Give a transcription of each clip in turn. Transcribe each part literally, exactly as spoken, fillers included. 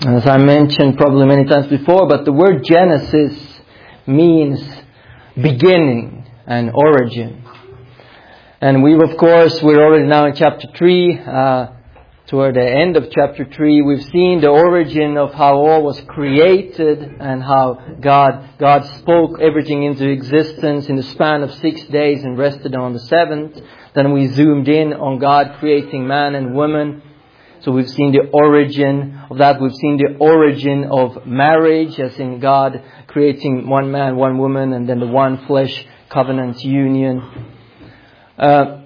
As I mentioned probably many times before, but the word Genesis means beginning and origin. And we've, of course, we're already now in chapter three. Uh, toward the end of chapter three, we've seen the origin of how all was created and how God God spoke everything into existence in the span of six days and rested on the seventh. Then we zoomed in on God creating man and woman. So we've seen the origin of that. We've seen the origin of marriage, as in God creating one man, one woman, and then the one flesh covenant union. Uh,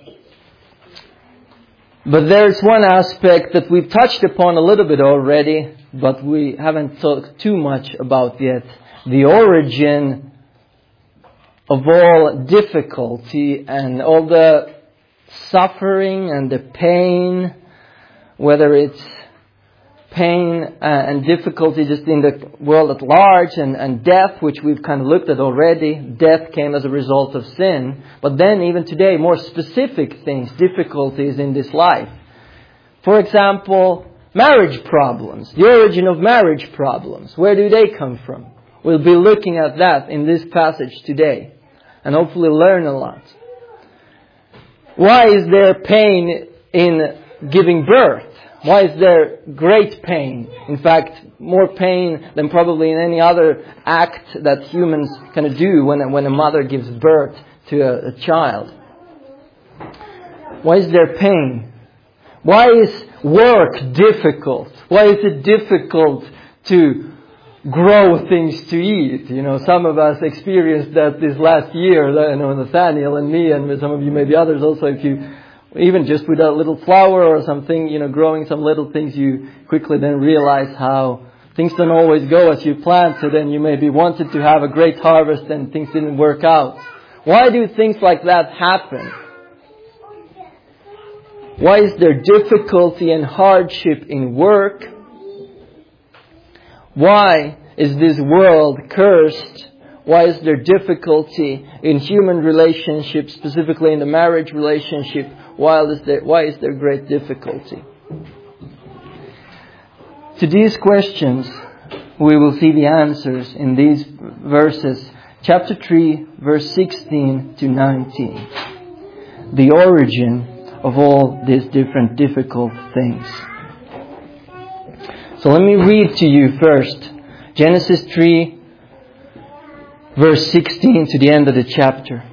but there's one aspect that we've touched upon a little bit already, but we haven't talked too much about yet. The origin of all difficulty and all the suffering and the pain, whether it's pain uh, and difficulty just in the world at large, and, and death, which we've kind of looked at already. Death came as a result of sin. But then even today, more specific things, difficulties in this life. For example, marriage problems. The origin of marriage problems. Where do they come from? We'll be looking at that in this passage today. And hopefully learn a lot. Why is there pain in giving birth? Why is there great pain? In fact, more pain than probably in any other act that humans kind of do when, when a mother gives birth to a, a child. Why is there pain? Why is work difficult? Why is it difficult to grow things to eat? You know, some of us experienced that this last year. You know, Nathaniel and me, and some of you, maybe others also, if you even just with a little flower or something, you know, growing some little things, you quickly then realize how things don't always go as you planted, and you maybe wanted to have a great harvest and things didn't work out. Why do things like that happen? Why is there difficulty and hardship in work? Why is this world cursed? Why is there difficulty in human relationships, specifically in the marriage relationship? Why is there, why is there great difficulty? To these questions, we will see the answers in these verses, chapter three, verse sixteen to nineteen. The origin of all these different difficult things. So let me read to you first, Genesis three, verse sixteen to the end of the chapter.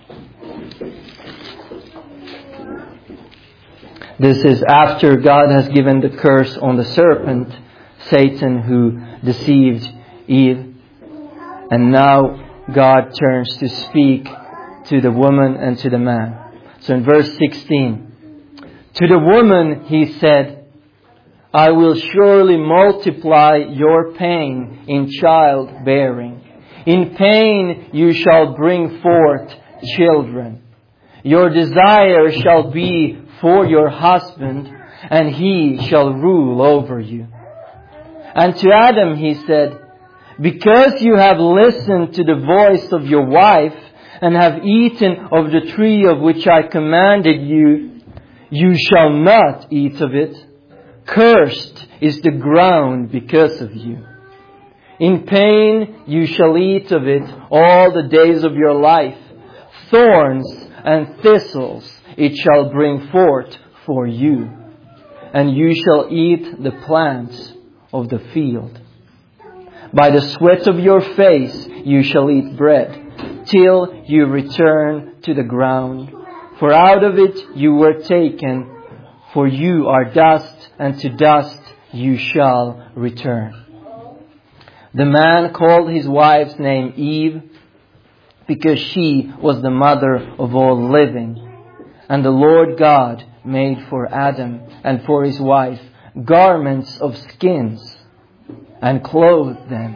This is after God has given the curse on the serpent, Satan, who deceived Eve. And now God turns to speak to the woman and to the man. So in verse sixteen, to the woman he said, I will surely multiply your pain in childbearing. In pain you shall bring forth children. Your desire shall be for your husband, and he shall rule over you. And to Adam he said, because you have listened to the voice of your wife, and have eaten of the tree of which I commanded you, you shall not eat of it. Cursed is the ground because of you. In pain you shall eat of it all the days of your life. Thorns and thistles it shall bring forth for you. And you shall eat the plants of the field. By the sweat of your face you shall eat bread, till you return to the ground. For out of it you were taken, for you are dust, and to dust you shall return. The man called his wife's name Eve, because she was the mother of all living. And the Lord God made for Adam and for his wife garments of skins, and clothed them.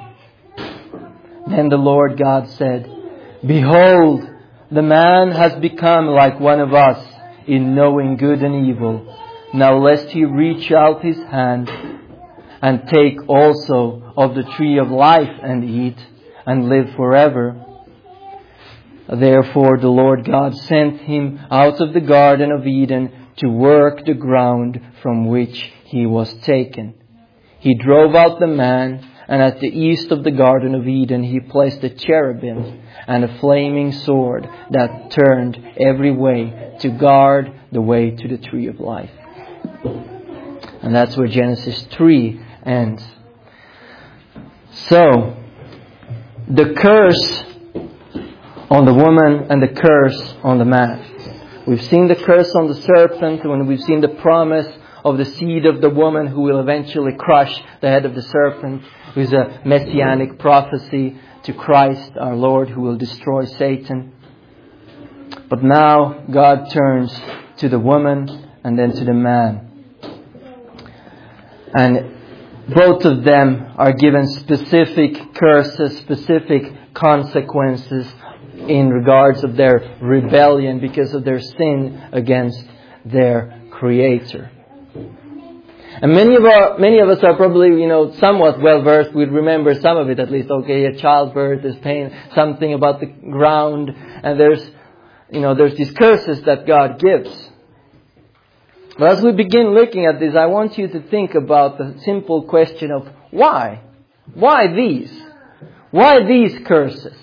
Then the Lord God said, behold, the man has become like one of us in knowing good and evil. Now lest he reach out his hand and take also of the tree of life and eat and live forever. Therefore the Lord God sent him out of the Garden of Eden to work the ground from which he was taken. He drove out the man, and at the east of the Garden of Eden He placed a cherubim and a flaming sword that turned every way to guard the way to the tree of life. And that's where Genesis three ends. So, the curse on the woman and the curse on the man. We've seen the curse on the serpent, when we've seen the promise of the seed of the woman who will eventually crush the head of the serpent, who is a messianic prophecy to Christ our Lord, who will destroy Satan. But now God turns to the woman and then to the man. And both of them are given specific curses, specific consequences in regards of their rebellion because of their sin against their Creator. And many of our, many of us are probably, you know, somewhat well versed. We remember some of it at least. Okay, a childbirth, there's pain, something about the ground, and there's, you know, there's these curses that God gives. But as we begin looking at this, I want you to think about the simple question of why? Why these? Why these curses?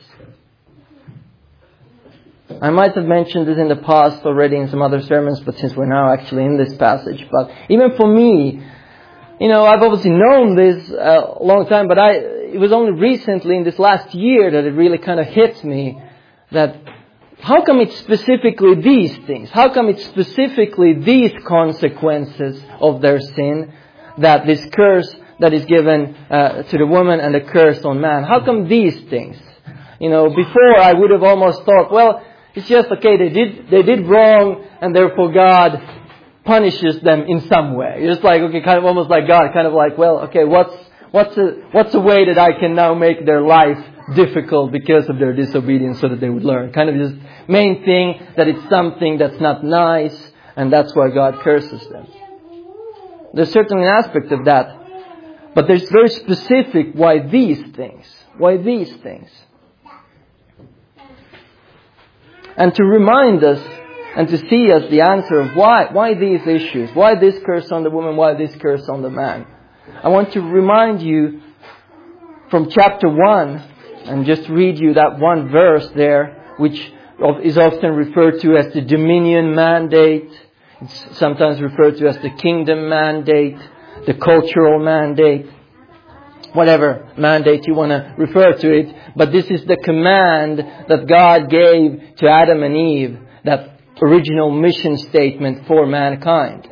I might have mentioned this in the past already in some other sermons, but since we're now actually in this passage. But even for me, you know, I've obviously known this a long time, but I it was only recently in this last year that it really kind of hit me that how come it's specifically these things? How come it's specifically these consequences of their sin, that this curse that is given uh, to the woman and the curse on man? How come these things? You know, before I would have almost thought, well, it's just, okay, they did they did wrong, and therefore God punishes them in some way. It's like, okay, kind of almost like God, kind of like, well, okay, what's what's a what's a way that I can now make their life difficult because of their disobedience so that they would learn? Kind of just main thing that it's something that's not nice, and that's why God curses them. There's certainly an aspect of that, but there's very specific why these things. Why these things? And to remind us and to see us the answer of why, why these issues, why this curse on the woman, why this curse on the man. I want to remind you from chapter one, and just read you that one verse there, which is often referred to as the dominion mandate. It's sometimes referred to as the kingdom mandate, the cultural mandate. Whatever mandate you want to refer to it. But this is the command that God gave to Adam and Eve, that original mission statement for mankind.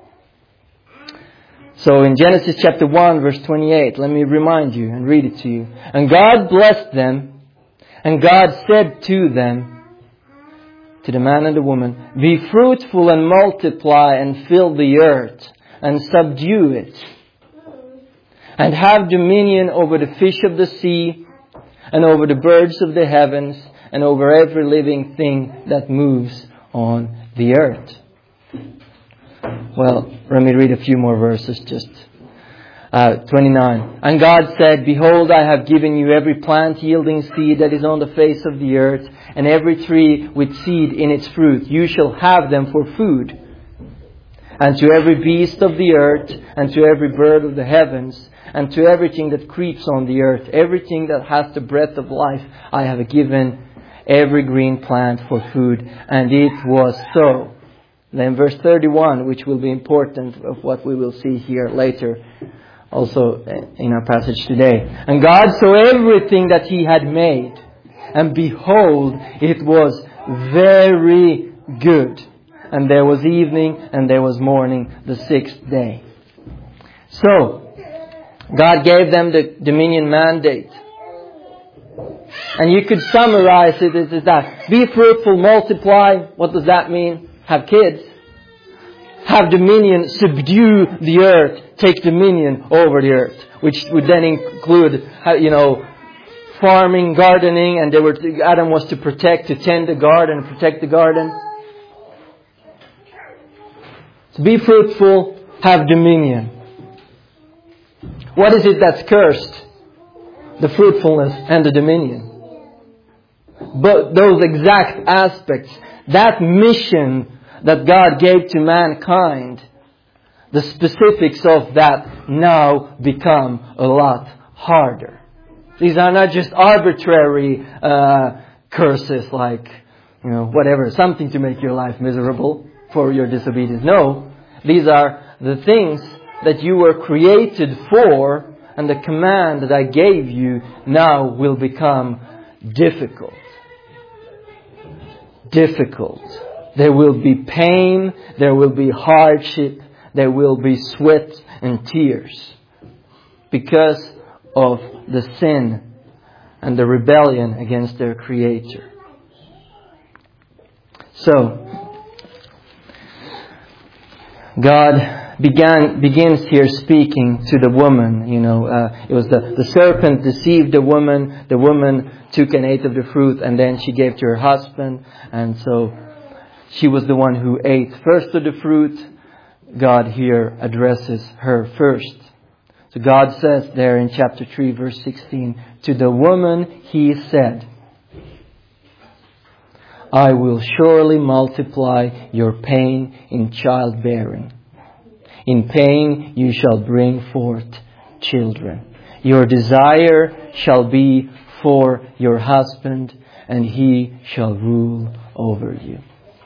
So in Genesis chapter one verse twenty-eight, let me remind you and read it to you. And God blessed them, and God said to them, to the man and the woman, be fruitful and multiply and fill the earth and subdue it. And have dominion over the fish of the sea, and over the birds of the heavens, and over every living thing that moves on the earth. Well, let me read a few more verses just. Uh, twenty-nine. And God said, behold, I have given you every plant yielding seed that is on the face of the earth, and every tree with seed in its fruit. You shall have them for food. And to every beast of the earth, and to every bird of the heavens, and to everything that creeps on the earth, everything that has the breath of life, I have given every green plant for food. And it was so. Then verse thirty-one, which will be important of what we will see here later, also in our passage today. And God saw everything that He had made, and behold, it was very good. And there was evening, and there was morning, the sixth day. So, God gave them the dominion mandate. And you could summarize it as that. Be fruitful, multiply. What does that mean? Have kids. Have dominion, subdue the earth. Take dominion over the earth. Which would then include, you know, farming, gardening. And they were, Adam was to protect, to tend the garden, protect the garden. To be fruitful, have dominion. What is it that's cursed? The fruitfulness and the dominion. But those exact aspects, that mission that God gave to mankind, the specifics of that now become a lot harder. These are not just arbitrary uh, curses like, you know, whatever, something to make your life miserable for your disobedience. No, these are the things that you were created for, and the command that I gave you now will become difficult. Difficult. There will be pain, there will be hardship, there will be sweat and tears because of the sin and the rebellion against their Creator. So, God began begins here speaking to the woman. You know, uh, it was the, the serpent deceived the woman. The woman took and ate of the fruit, and then she gave to her husband. And so she was the one who ate first of the fruit. God here addresses her first. So God says there in chapter three, verse sixteen, to the woman He said, I will surely multiply your pain in childbearing. In pain you shall bring forth children. Your desire shall be for your husband, and he shall rule over you.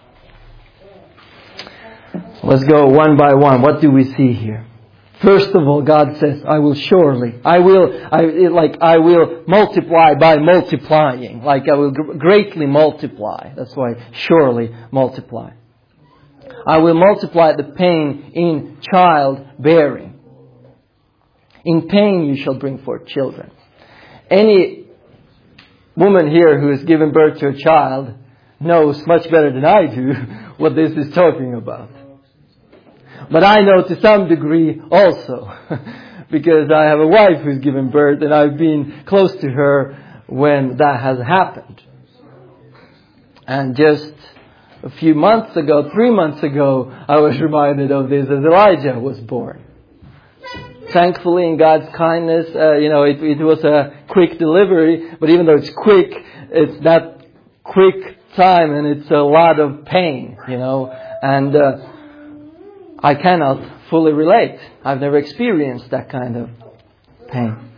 Let's go one by one. What do we see here? First of all, God says, I will surely, I will, I, like, I will multiply by multiplying. Like, I will greatly multiply. That's why surely multiply. I will multiply the pain in childbearing. In pain you shall bring forth children. Any woman here who has given birth to a child knows much better than I do what this is talking about. But I know to some degree also, because I have a wife who's given birth and I've been close to her when that has happened. And just a few months ago, three months ago, I was reminded of this as Elijah was born. Thankfully, in God's kindness, uh, you know, it, it was a quick delivery, but even though it's quick, it's not quick time and it's a lot of pain, you know, and uh, I cannot fully relate. I've never experienced that kind of pain.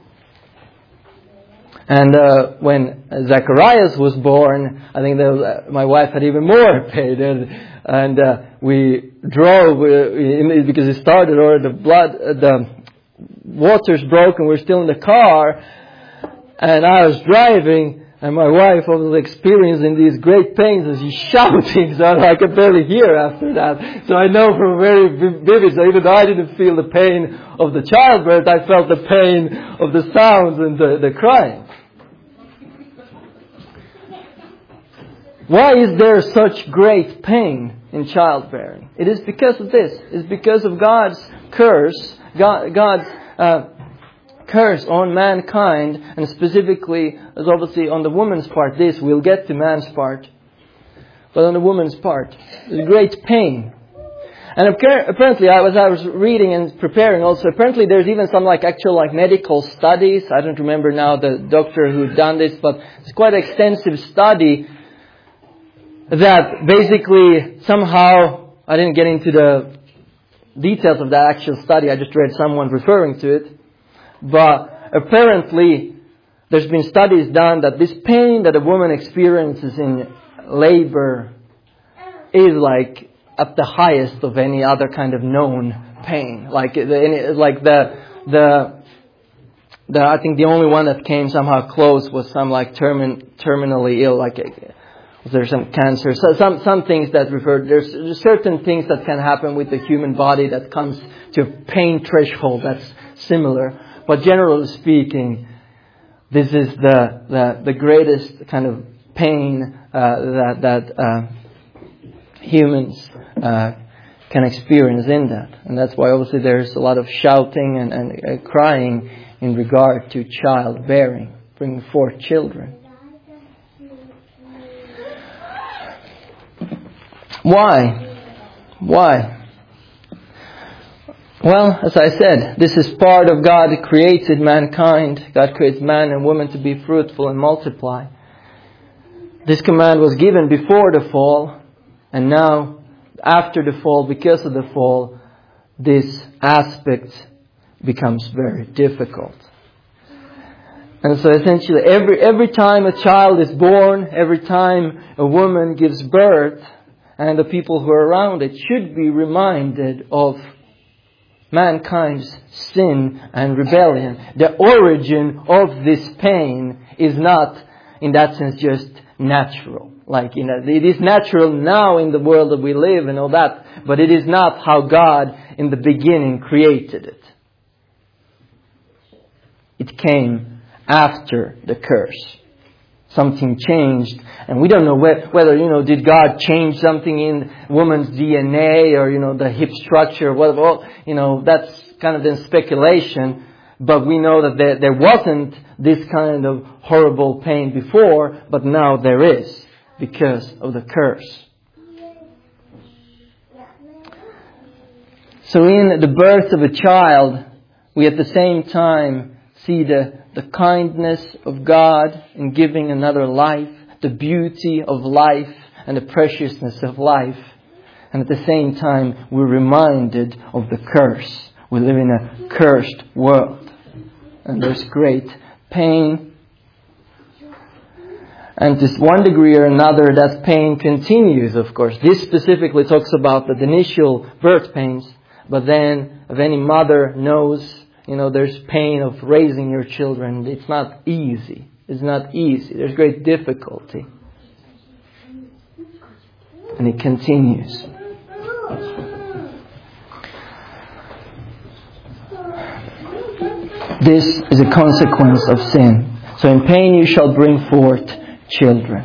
And uh, when Zacharias was born, I think that was, uh, my wife had even more pain. And, and uh, we drove, uh, in, because it started, or the blood, uh, the waters broke and we're still in the car. And I was driving, and my wife was experiencing these great pains and she's shouting, so I could barely hear after that. So I know from very vivid, so even though I didn't feel the pain of the childbirth, I felt the pain of the sounds and the, the crying. Why is there such great pain in childbearing? It is because of this. It's because of God's curse, God, God's uh, curse on mankind, and specifically, as obviously on the woman's part, this, we'll get to man's part, but on the woman's part, there's great pain. And apparently, as I was reading and preparing also, apparently there's even some like actual like medical studies. I don't remember now the doctor who done this, but it's quite an extensive study that basically somehow, I didn't get into the details of that actual study, I just read someone referring to it. But apparently, there's been studies done that this pain that a woman experiences in labor is like at the highest of any other kind of known pain. Like the, like the, the, the, I think the only one that came somehow close was some like termin, terminally ill, like there's some cancer. So some, some things that refer, there's, there's certain things that can happen with the human body that comes to a pain threshold that's similar. But generally speaking, this is the, the, the greatest kind of pain uh, that, that uh, humans uh, can experience in that. And that's why obviously there's a lot of shouting and, and uh, crying in regard to childbearing, bringing forth children. Why? Why? Well, as I said, this is part of God created mankind. God creates man and woman to be fruitful and multiply. This command was given before the fall, and now, after the fall, because of the fall, this aspect becomes very difficult. And so essentially every every time a child is born, every time a woman gives birth, and the people who are around it should be reminded of mankind's sin and rebellion. The origin of this pain is not, in that sense, just natural. Like, you know, it is natural now in the world that we live and all that, but it is not how God in the beginning created it. It came after the curse. Something changed, and we don't know whether, you know, did God change something in woman's D N A or, you know, the hip structure, whatever, you know, that's kind of then speculation, but we know that there, there wasn't this kind of horrible pain before, but now there is because of the curse. So in the birth of a child, we at the same time see the the kindness of God in giving another life, the beauty of life and the preciousness of life. And at the same time, we're reminded of the curse. We live in a cursed world. And there's great pain. And to one degree or another, that pain continues, of course. This specifically talks about the initial birth pains. But then, if any mother knows, you know, there's pain of raising your children. It's not easy. It's not easy. There's great difficulty. And it continues. This is a consequence of sin. So in pain you shall bring forth children.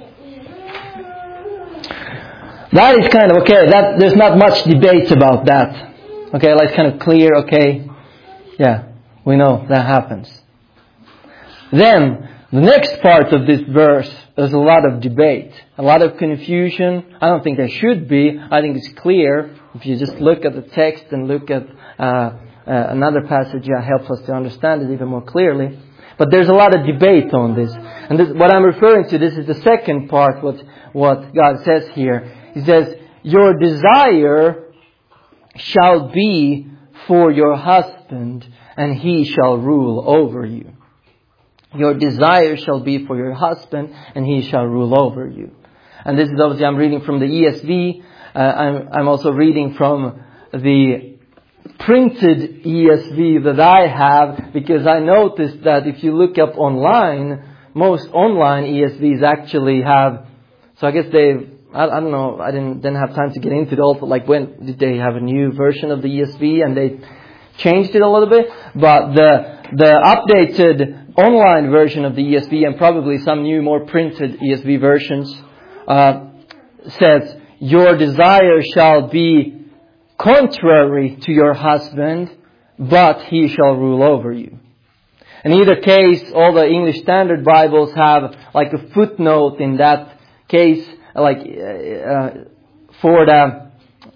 That is kind of okay. That there's not much debate about that. Okay, like it's kind of clear, okay. Yeah, we know that happens. Then, the next part of this verse, there's a lot of debate, a lot of confusion. I don't think there should be. I think it's clear. If you just look at the text and look at uh, uh, another passage, that helps us to understand it even more clearly. But there's a lot of debate on this. And this, what I'm referring to, this is the second part, what, what God says here. He says, your desire shall be for your husband, and he shall rule over you. Your desire shall be for your husband, and he shall rule over you. And this is obviously, I'm reading from the E S V. Uh, I'm, I'm also reading from the printed E S V that I have, because I noticed that if you look up online, most online E S Vs actually have, so I guess they've, I, I don't know, I didn't, didn't have time to get into it all, but like when did they have a new version of the E S V and they changed it a little bit? But the the updated online version of the E S V and probably some new more printed E S V versions uh, says, your desire shall be contrary to your husband, but he shall rule over you. In either case, all the English Standard Bibles have like a footnote in that case, like uh, for the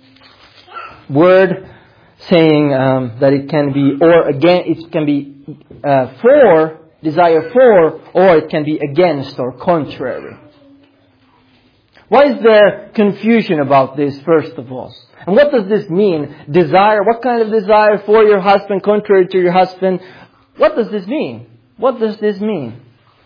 word saying um, that it can be or again, it can be uh, for, desire for, or it can be against or contrary. Why is there confusion about this, first of all? And what does this mean? Desire, what kind of desire for your husband, contrary to your husband? What does this mean? What does this mean?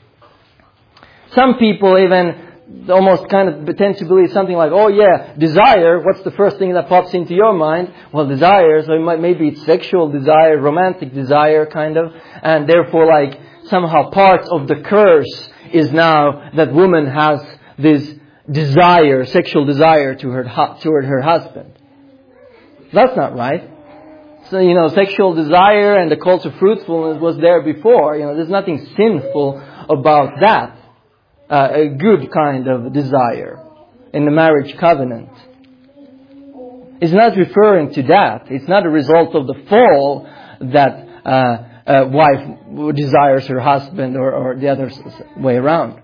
Some people even almost kind of tend to believe something like, oh yeah, desire, what's the first thing that pops into your mind? Well, desire, so it might, maybe it's sexual desire, romantic desire, kind of. And therefore, like, somehow part of the curse is now that woman has this desire, sexual desire to her, toward her husband. That's not right. So, you know, sexual desire and the call to fruitfulness was there before. You know, there's nothing sinful about that. Uh, a good kind of desire in the marriage covenant. It's not referring to that. It's not a result of the fall that uh, a wife desires her husband or, or the other way around.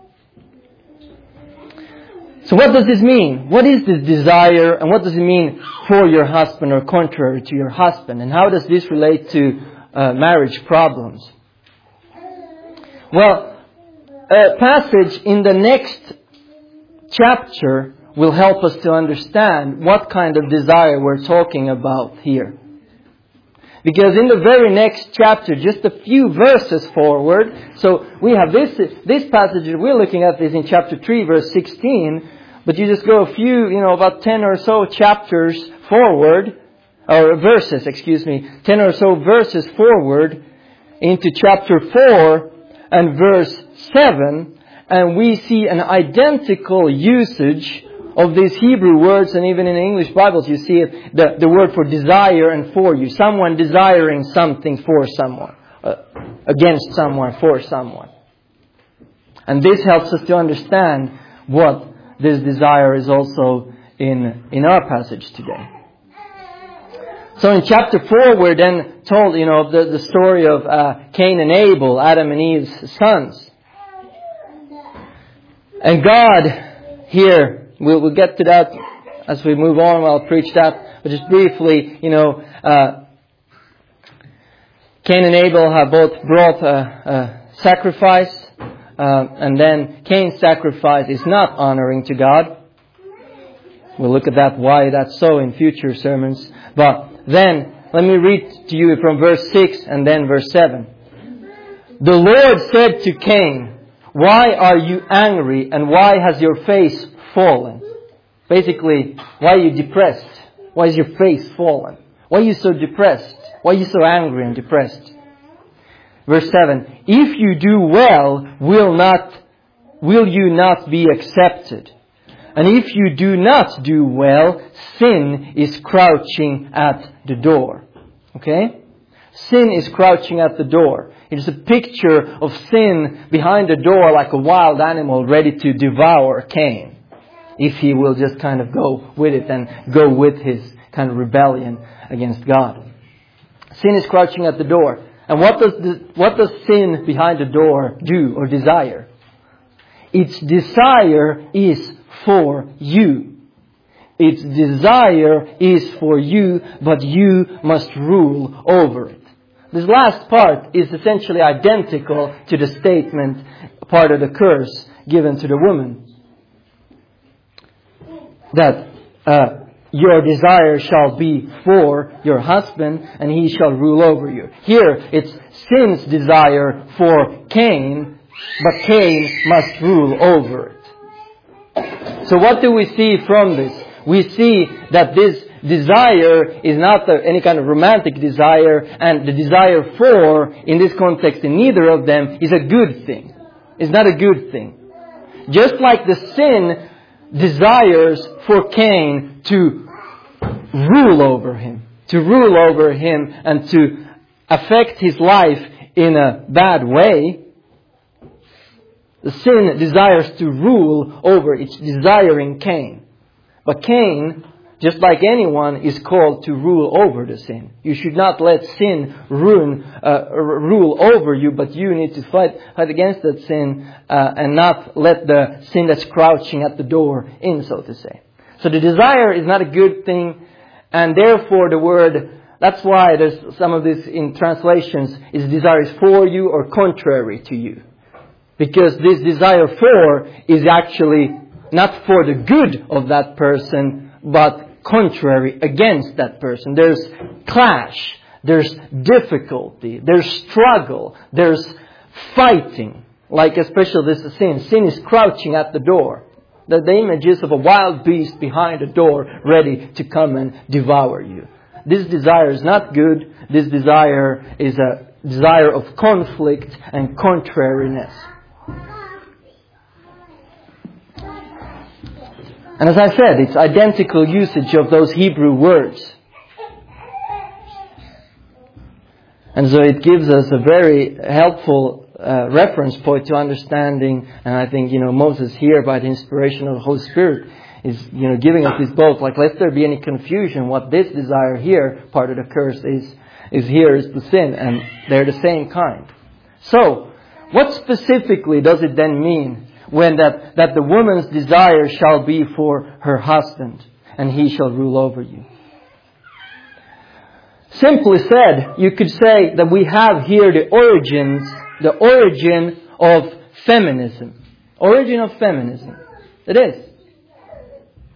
So what does this mean? What is this desire and what does it mean for your husband or contrary to your husband? And how does this relate to uh, marriage problems? Well, a passage in the next chapter will help us to understand what kind of desire we're talking about here. Because in the very next chapter, just a few verses forward, so we have this this passage that we're looking at is in chapter three, verse sixteen, but you just go a few, you know, about ten or so chapters forward, or verses, excuse me, ten or so verses forward into chapter four and verse seven, and we see an identical usage of these Hebrew words, and even in the English Bibles you see it, the, the word for desire and for you. Someone desiring something for someone, uh, against someone, for someone. And this helps us to understand what this desire is also in, in our passage today. So in chapter four we're then told, you know, the, the story of uh, Cain and Abel, Adam and Eve's sons. And God here, We'll, we'll get to that as we move on. I'll preach that. But just briefly, you know, uh, Cain and Abel have both brought a, a sacrifice. Uh, and then Cain's sacrifice is not honoring to God. We'll look at that, why that's so in future sermons. But then, let me read to you from verse six and then verse seven. The Lord said to Cain, "Why are you angry and why has your face fallen?" Basically, why are you depressed? Why is your face fallen? Why are you so depressed? Why are you so angry and depressed? Verse seven. If you do well, will not, will you not be accepted? And if you do not do well, sin is crouching at the door. Okay? Sin is crouching at the door. It is a picture of sin behind the door like a wild animal ready to devour Cain. If he will just kind of go with it and go with his kind of rebellion against God. Sin is crouching at the door. And what does the, what does sin behind the door do or desire? Its desire is for you. Its desire is for you, but you must rule over it. This last part is essentially identical to the statement, part of the curse given to the woman. That uh, your desire shall be for your husband and he shall rule over you. Here it's sin's desire for Cain, but Cain must rule over it. So what do we see from this? We see that this desire is not any kind of romantic desire, and the desire for, in this context, in neither of them, is a good thing. It's not a good thing. Just like the sin desires for Cain to rule over him, to rule over him and to affect his life in a bad way. The sin desires to rule over, it's desiring Cain. But Cain, just like anyone, is called to rule over the sin. You should not let sin ruin, uh, rule over you, but you need to fight, fight against that sin uh, and not let the sin that's crouching at the door in, so to say. So the desire is not a good thing, and therefore the word, that's why there's some of this in translations, is desire is for you or contrary to you. Because this desire for is actually not for the good of that person, but contrary against that person. There's clash, there's difficulty, there's struggle, there's fighting. Like especially this sin. Sin is crouching at the door. The, the image is of a wild beast behind the door ready to come and devour you. This desire is not good. This desire is a desire of conflict and contrariness. And as I said, it's identical usage of those Hebrew words. And so it gives us a very helpful uh, reference point to understanding. And I think, you know, Moses here, by the inspiration of the Holy Spirit, is, you know, giving us this both. Like, lest there be any confusion, what this desire here, part of the curse, is, is here is the sin. And they're the same kind. So, what specifically does it then mean when that, that the woman's desire shall be for her husband and he shall rule over you? Simply said, you could say that we have here the origins, the origin of feminism. Origin of feminism. It is.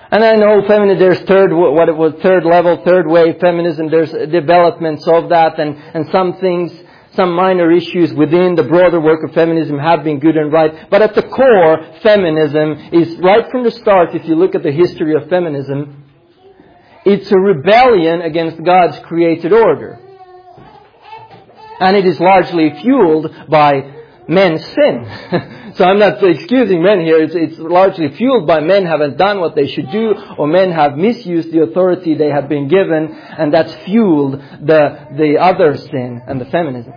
And I know feminism, there's third, what it was, third level, third wave feminism, there's developments of that, and, and some things, some minor issues within the broader work of feminism have been good and right. But at the core, feminism is right from the start, if you look at the history of feminism, it's a rebellion against God's created order. And it is largely fueled by men's sin. So I'm not excusing men here. It's, it's largely fueled by men haven't done what they should do, or men have misused the authority they have been given, and that's fueled the, the other sin and the feminism.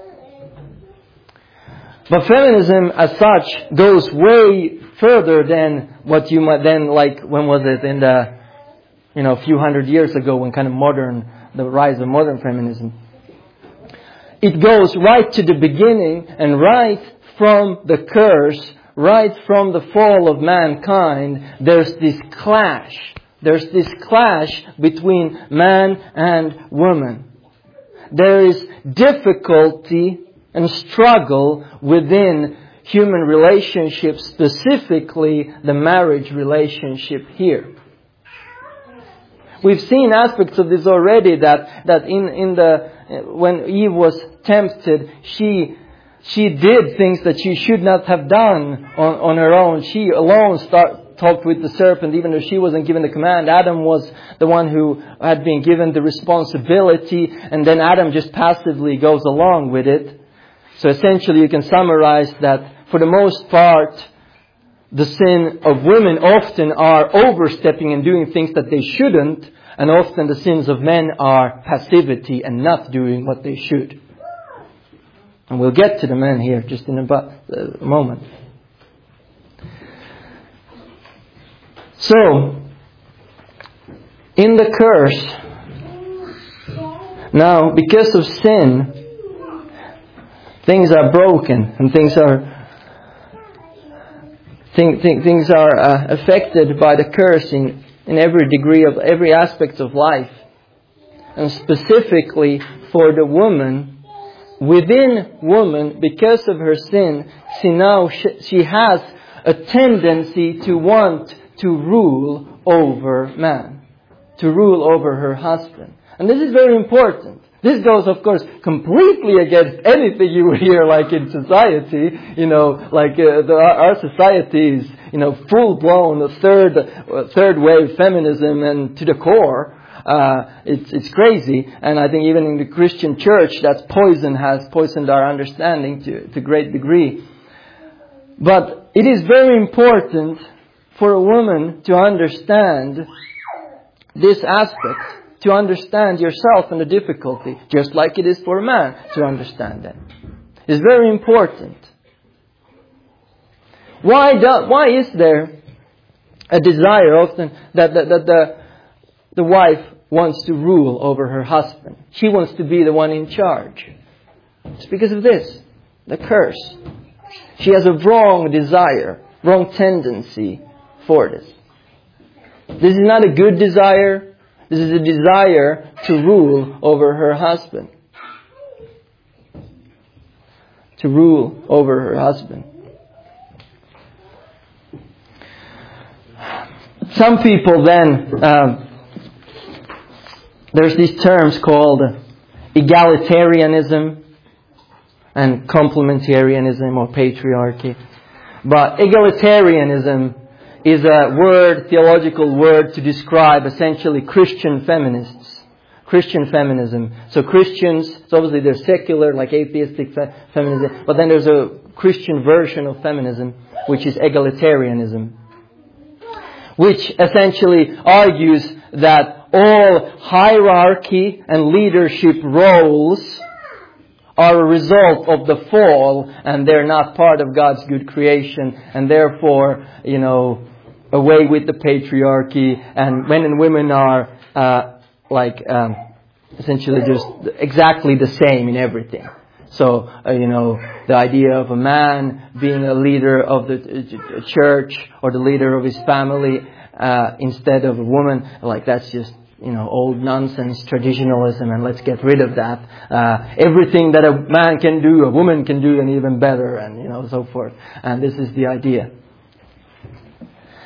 But feminism as such goes way further than what you might then, like, when was it, in the, you know, a few hundred years ago, when kind of modern, the rise of modern feminism. It goes right to the beginning, and right from the curse, right from the fall of mankind, there's this clash. There's this clash between man and woman. There is difficulty and struggle within human relationships, specifically the marriage relationship here. We've seen aspects of this already, that, that in, in the, when Eve was tempted, she, she did things that she should not have done on, on her own. She alone start, talked with the serpent, even though she wasn't given the command. Adam was the one who had been given the responsibility, and then Adam just passively goes along with it. So essentially you can summarize that for the most part, the sin of women often are overstepping and doing things that they shouldn't, and often the sins of men are passivity and not doing what they should. And we'll get to the men here just in a moment. So, in the curse, now because of sin, things are broken and things are Think, think, things are uh, affected by the curse in, in every degree of every aspect of life. And specifically for the woman, within woman, because of her sin, she now she, she has a tendency to want to rule over man, to rule over her husband. And this is very important. This goes, of course, completely against anything you would hear, like in society. You know, like uh, the, our society is, you know, full-blown third uh, third wave feminism, and to the core, uh, it's it's crazy. And I think even in the Christian church, that's poison has poisoned our understanding to to a great degree. But it is very important for a woman to understand this aspect. To understand yourself and the difficulty, just like it is for a man to understand that. It's very important. Why do, why is there a desire often that, that, that the, the wife wants to rule over her husband? She wants to be the one in charge. It's because of this, the curse. She has a wrong desire, wrong tendency for this. This is not a good desire. This is a desire to rule over her husband. To rule over her husband. Some people then, um, there's these terms called egalitarianism and complementarianism or patriarchy. But egalitarianism is a word, theological word, to describe essentially Christian feminists. Christian feminism. So Christians, so obviously there's secular, like atheistic fe- feminism, but then there's a Christian version of feminism, which is egalitarianism. Which essentially argues that all hierarchy and leadership roles are a result of the fall, and they're not part of God's good creation, and therefore, you know, away with the patriarchy, and men and women are uh, like um, essentially just exactly the same in everything. So, uh, you know, the idea of a man being a leader of the church or the leader of his family uh, instead of a woman, like that's just, you know, old nonsense traditionalism, and let's get rid of that. Uh, everything that a man can do, a woman can do, and even better, and, you know, so forth. And this is the idea.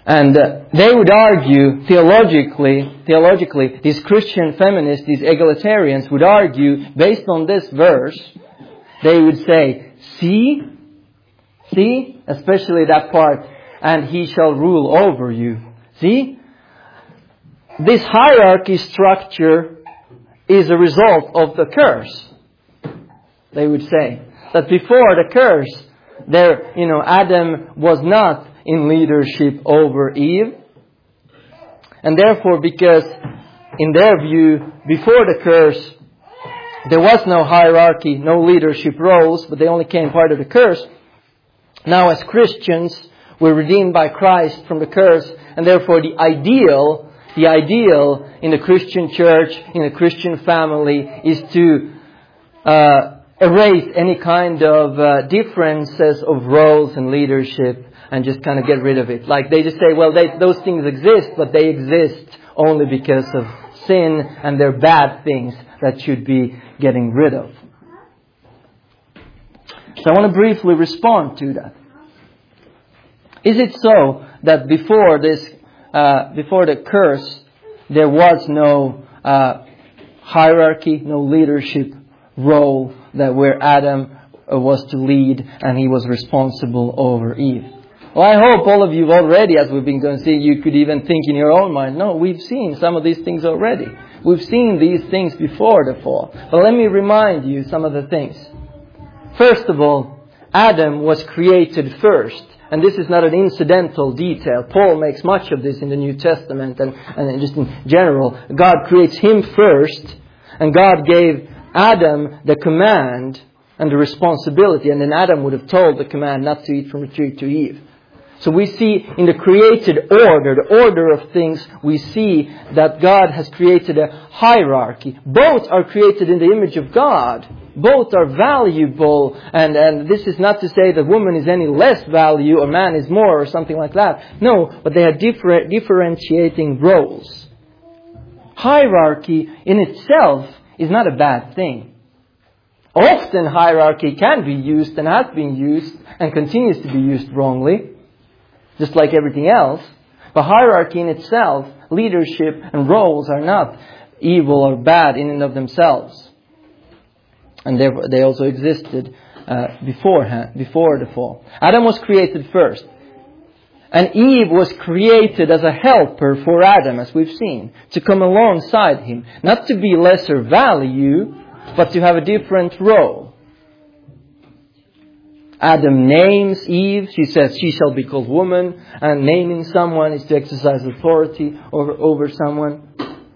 And uh, they would argue theologically, theologically, these Christian feminists, these egalitarians would argue, based on this verse, they would say, see, see, especially that part, and he shall rule over you. See? This hierarchy structure is a result of the curse. They would say that before the curse, there, you know, Adam was not in leadership over Eve. And therefore, because in their view, before the curse, there was no hierarchy, no leadership roles, but they only came part of the curse. Now as Christians, we're redeemed by Christ from the curse, and therefore the ideal, the ideal in the Christian church, in the Christian family, is to uh, erase any kind of uh, differences of roles and leadership and just kind of get rid of it. Like they just say, well, they, those things exist, but they exist only because of sin, and they're bad things that should be getting rid of. So I want to briefly respond to that. Is it so that before this, uh, before the curse, there was no uh, hierarchy, no leadership role that where Adam was to lead and he was responsible over Eve? Well, I hope all of you already, as we've been going to see, you could even think in your own mind, no, we've seen some of these things already. We've seen these things before the fall. But let me remind you some of the things. First of all, Adam was created first. And this is not an incidental detail. Paul makes much of this in the New Testament and, and just in general. God creates him first, and God gave Adam the command and the responsibility. And then Adam would have told the command not to eat from the tree to Eve. So we see in the created order, the order of things, we see that God has created a hierarchy. Both are created in the image of God. Both are valuable. And, and this is not to say that woman is any less value or man is more or something like that. No, but they are different, differentiating roles. Hierarchy in itself is not a bad thing. Often hierarchy can be used and has been used and continues to be used wrongly, just like everything else. But hierarchy in itself, leadership and roles are not evil or bad in and of themselves. And therefore they also existed uh, beforehand, before the fall. Adam was created first. And Eve was created as a helper for Adam, as we've seen, to come alongside him. Not to be lesser value, but to have a different role. Adam names Eve. She says she shall be called woman. And naming someone is to exercise authority over, over someone.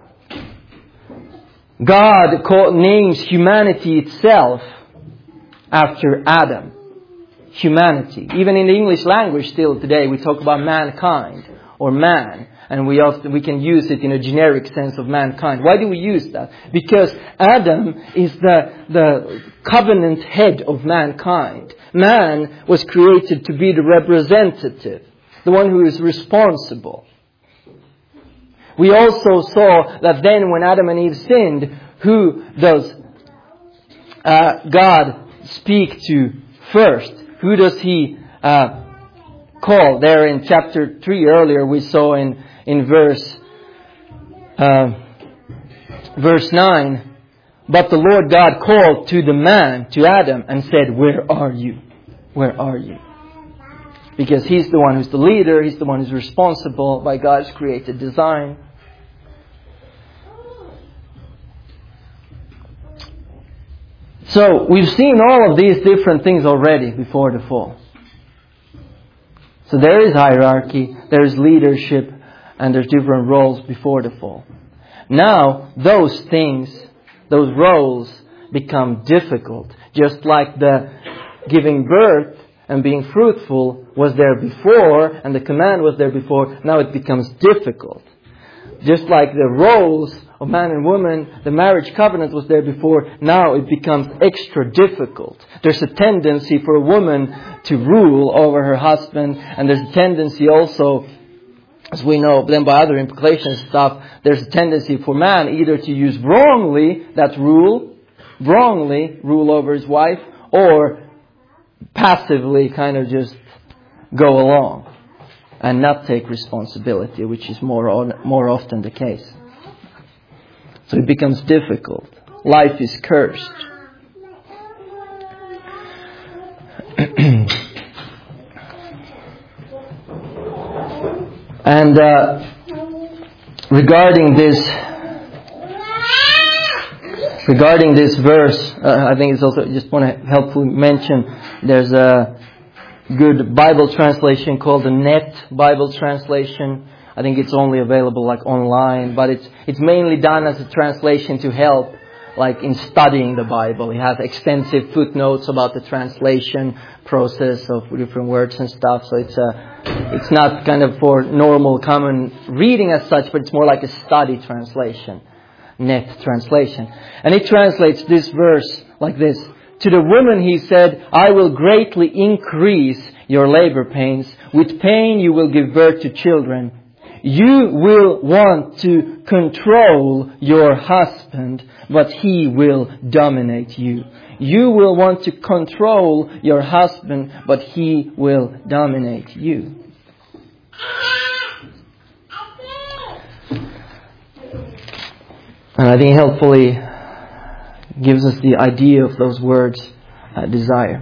God call, names humanity itself after Adam. Humanity. Even in the English language still today we talk about mankind or man. And we often we can use it in a generic sense of mankind. Why do we use that? Because Adam is the, the covenant head of mankind. Man was created to be the representative, the one who is responsible. We also saw that then when Adam and Eve sinned, who does uh, God speak to first? Who does He uh, call? There in chapter three earlier we saw in, in verse, uh, verse nine, but the Lord God called to the man, to Adam, and said, where are you? Where are you? Because He's the one who's the leader. He's the one who's responsible by God's created design. So we've seen all of these different things already before the fall. So there is hierarchy, there is leadership, and there's different roles before the fall. Now those things, those roles become difficult. Just like the giving birth and being fruitful was there before, and the command was there before, now it becomes difficult. Just like the roles of man and woman, the marriage covenant was there before, now it becomes extra difficult. There's a tendency for a woman to rule over her husband, and there's a tendency also, as we know, then by other implications and stuff, there's a tendency for man either to use wrongly that rule, wrongly rule over his wife, or passively kind of just go along. and not take responsibility, which is more on, more often the case. So it becomes difficult. Life is cursed. And uh, regarding this, regarding this verse, uh, I think it's also just want to helpfully mention. There's a good Bible translation called the Net Bible Translation. I think it's only available like online, but it's it's mainly done as a translation to help, like in studying the Bible. It has extensive footnotes about the translation process of different words and stuff. So it's a it's not kind of for normal common reading as such, but it's more like a study translation, Net translation. And it translates this verse like this: to the woman he said, I will greatly increase your labor pains. With pain you will give birth to children. You will want to control your husband, but he will dominate you. You will want to control your husband, but he will dominate you. And I think helpfully gives us the idea of those words, uh, desire.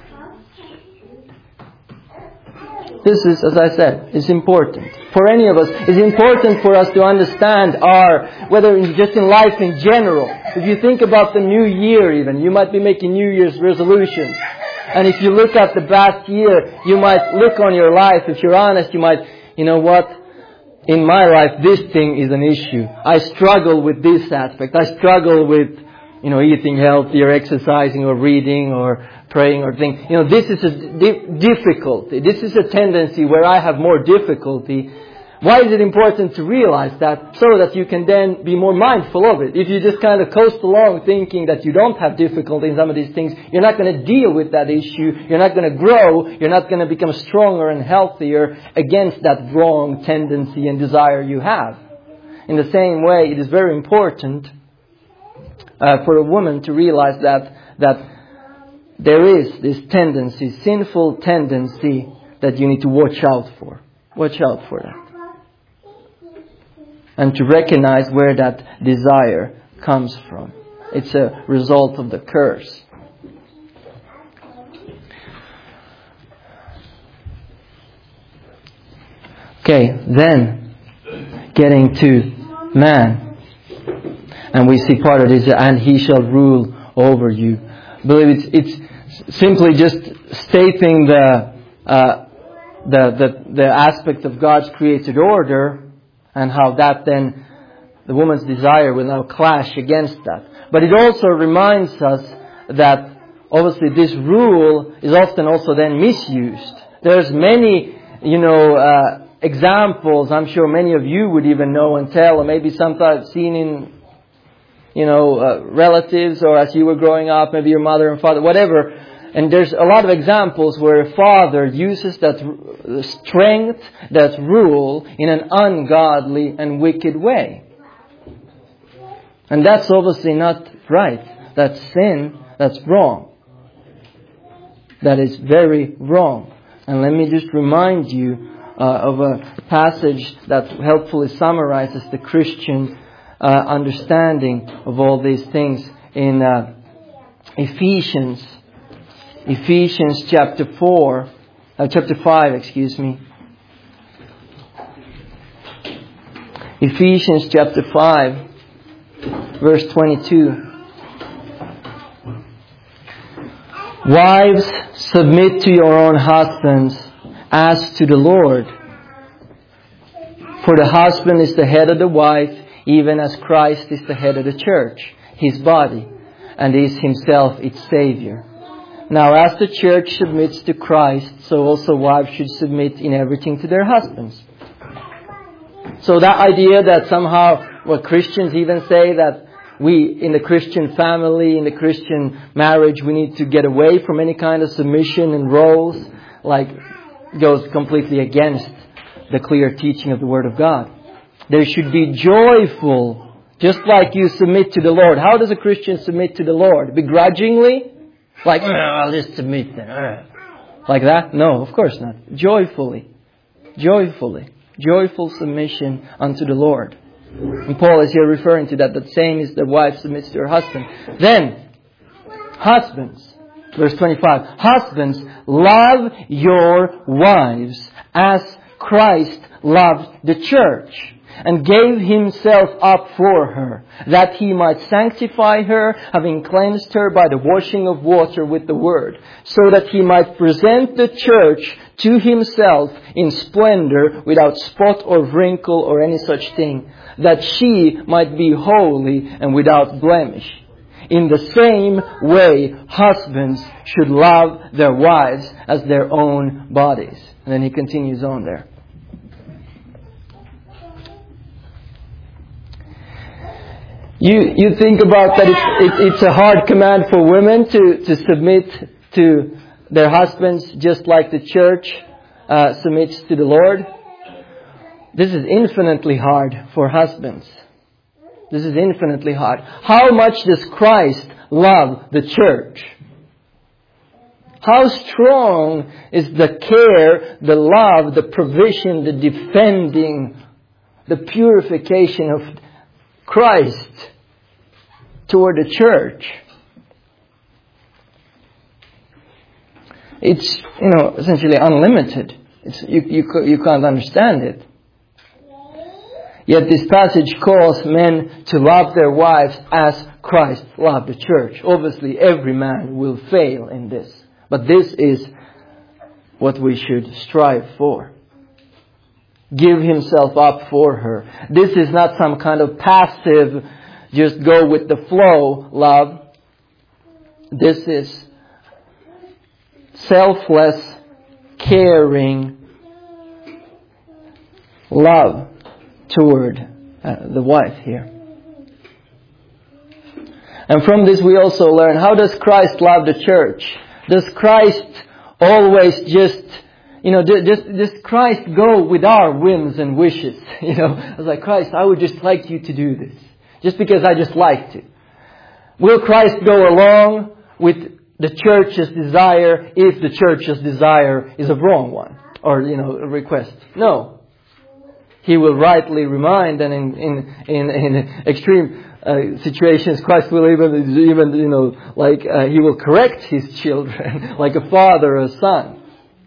This is, as I said, is important. For any of us, it's important for us to understand our, whether it's just in life in general. If you think about the new year even, you might be making New Year's resolutions. And if you look at the past year, you might look on your life, if you're honest, you might, you know what? In my life, this thing is an issue. I struggle with this aspect. I struggle with, you know, eating healthy or exercising or reading or praying or things. You know, this is a di- difficulty. This is a tendency where I have more difficulty. Why is it important to realize that? So that you can then be more mindful of it. If you just kind of coast along thinking that you don't have difficulty in some of these things, you're not going to deal with that issue. You're not going to grow. You're not going to become stronger and healthier against that wrong tendency and desire you have. In the same way, it is very important uh, for a woman to realize that that there is this tendency, sinful tendency, that you need to watch out for. Watch out for that. And to recognize where that desire comes from. It's a result of the curse. Okay, then getting to man. And we see part of this, and he shall rule over you. I believe it's, it's simply just stating the, uh, the, the, the aspect of God's created order, and how that then, the woman's desire will now clash against that. But it also reminds us that obviously this rule is often also then misused. There's many, you know, uh, examples, I'm sure many of you would even know and tell, or maybe sometimes seen in, you know, uh, relatives, or as you were growing up, maybe your mother and father, whatever. And there's a lot of examples where a father uses that strength, that rule, in an ungodly and wicked way. And that's obviously not right. That's sin. That's wrong. That is very wrong. And let me just remind you uh, of a passage that helpfully summarizes the Christian uh, understanding of all these things in uh, Ephesians. Ephesians chapter four, uh, chapter five, excuse me. Ephesians chapter five, verse twenty-two. Wives, submit to your own husbands as to the Lord. For the husband is the head of the wife, even as Christ is the head of the church, his body, and is himself its Savior. Now, as the church submits to Christ, so also wives should submit in everything to their husbands. So that idea that somehow, what Christians even say, that we, in the Christian family, in the Christian marriage, we need to get away from any kind of submission and roles, like, goes completely against the clear teaching of the Word of God. There should be joyful, just like you submit to the Lord. How does a Christian submit to the Lord? Begrudgingly? Like, oh, I'll just submit then. Like that? No, of course not. Joyfully. joyfully. Joyful submission unto the Lord. And Paul is here referring to that. The same is the wife submits to her husband. Then, husbands, verse twenty-five. Husbands, love your wives as Christ loved the church and gave himself up for her, that he might sanctify her, having cleansed her by the washing of water with the word, so that he might present the church to himself in splendor, without spot or wrinkle or any such thing, that she might be holy and without blemish. In the same way, husbands should love their wives as their own bodies. And then he continues on there. You you think about that it's, it, it's a hard command for women to, to submit to their husbands just like the church uh, submits to the Lord. This is infinitely hard for husbands. This is infinitely hard. How much does Christ love the church? How strong is the care, the love, the provision, the defending, the purification of Christ toward the church? It's, you know, essentially unlimited. It's, you, you, you can't understand it. Yet this passage calls men to love their wives as Christ loved the church. Obviously, every man will fail in this. But this is what we should strive for. Give himself up for her. This is not some kind of passive, just go with the flow love. This is selfless, caring love toward uh, the wife here. And from this we also learn, how does Christ love the church? Does Christ always just, you know, just, just Christ go with our whims and wishes? You know, I was like, Christ, I would just like you to do this. Just because I just like to. Will Christ go along with the church's desire if the church's desire is a wrong one? Or, you know, a request? No. He will rightly remind, and in, in, in, in extreme uh, situations, Christ will even, even, you know, like, uh, he will correct his children, like a father or a son.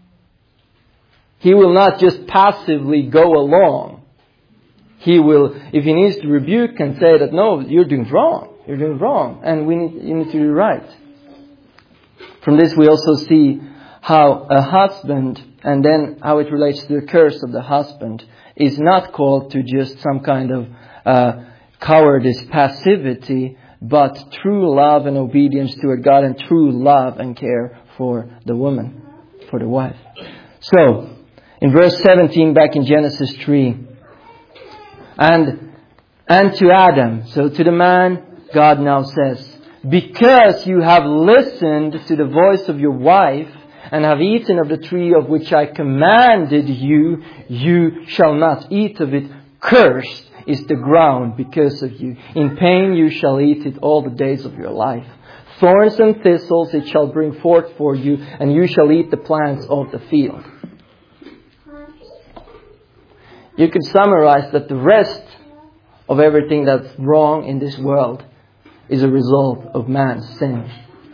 He will not just passively go along. He will, if he needs to rebuke and say that, no, you're doing wrong. You're doing wrong. And we need, you need to do right. From this we also see how a husband, and then how it relates to the curse of the husband, is not called to just some kind of uh, cowardice, passivity, but true love and obedience to a God, and true love and care for the woman, for the wife. So, in verse seventeen, back in Genesis three, and and to Adam, so to the man, God now says, because you have listened to the voice of your wife, and have eaten of the tree of which I commanded you, you shall not eat of it. Cursed is the ground because of you. In pain you shall eat it all the days of your life. Thorns and thistles it shall bring forth for you, and you shall eat the plants of the field. You could summarize that the rest of everything that's wrong in this world is a result of man's sin.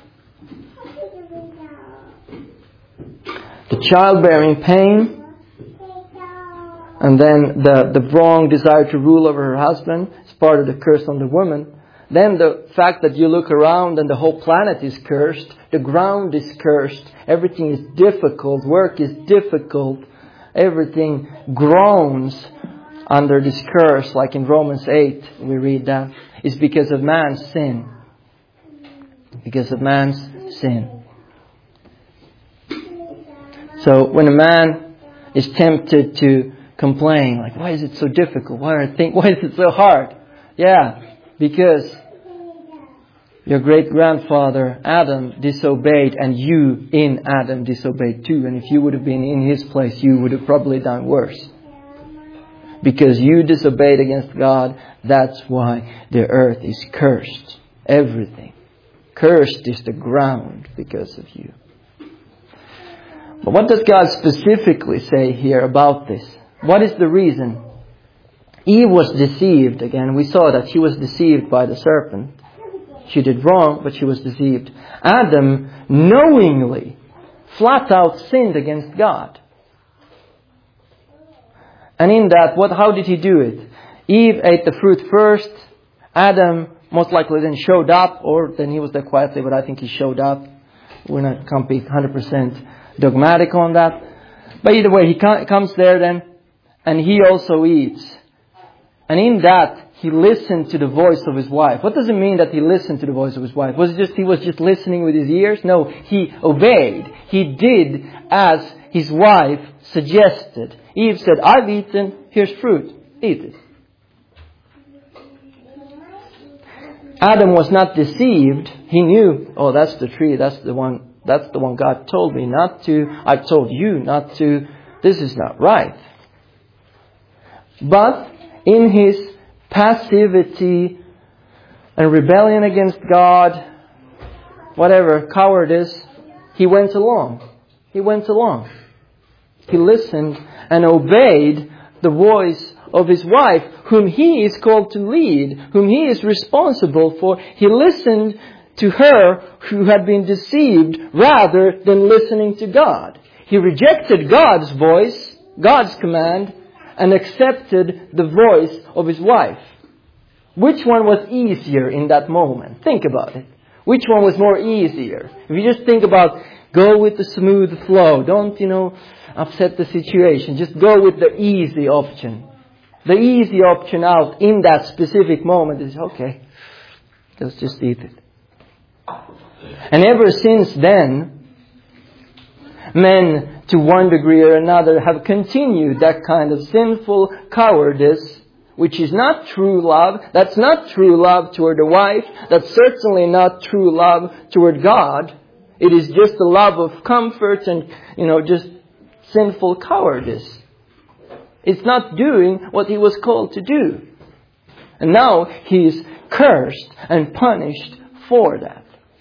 The childbearing pain, and then the, the wrong desire to rule over her husband is part of the curse on the woman. Then the fact that you look around and the whole planet is cursed, the ground is cursed, everything is difficult, work is difficult, everything groans under this curse, like in Romans eight we read that, is because of man's sin. Because of man's sin. So when a man is tempted to complain, like, why is it so difficult? Why, are think, why is it so hard? Yeah, because your great-grandfather Adam disobeyed, and you in Adam disobeyed too. And if you would have been in his place, you would have probably done worse. Because you disobeyed against God, that's why the earth is cursed. Everything. Cursed is the ground because of you. But what does God specifically say here about this? What is the reason? Eve was deceived. Again, we saw that she was deceived by the serpent. She did wrong, but she was deceived. Adam knowingly, flat out sinned against God. And in that, what? How did he do it? Eve ate the fruit first. Adam most likely then showed up, or then he was there quietly, but I think he showed up. We're not, can't be one hundred percent dogmatic on that. But either way, he comes there then, and he also eats. And in that, he listened to the voice of his wife. What does it mean that he listened to the voice of his wife? Was it just he was just listening with his ears? No, he obeyed. He did as his wife suggested. Eve said, I've eaten, here's fruit, eat it. Adam was not deceived. He knew, oh, that's the tree, that's the one, that's the one God told me not to. I've told you not to. This is not right. But in his passivity and rebellion against God, whatever, cowardice, he went along. He went along. He listened and obeyed the voice of his wife, whom he is called to lead, whom he is responsible for. He listened to her who had been deceived rather than listening to God. He rejected God's voice, God's command, and accepted the voice of his wife. Which one was easier in that moment? Think about it. Which one was more easier? If you just think about, go with the smooth flow. Don't, you know, upset the situation. Just go with the easy option. The easy option out in that specific moment is, okay, let's just eat it. And ever since then, men, to one degree or another, have continued that kind of sinful cowardice, which is not true love. That's not true love toward a wife. That's certainly not true love toward God. It is just a love of comfort and, you know, just sinful cowardice. It's not doing what he was called to do. And now he is cursed and punished for that.